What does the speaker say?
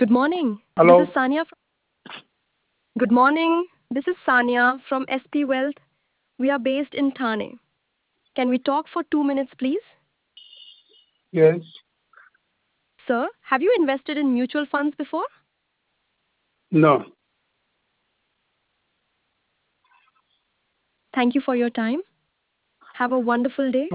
Good morning. This is Hello. Sanya. Good morning. This is Sanya from SP Wealth. We are based in Thane. Can we talk for 2 minutes, please? Yes. Sir, have you invested in mutual funds before? No. Thank you for your time. Have a wonderful day.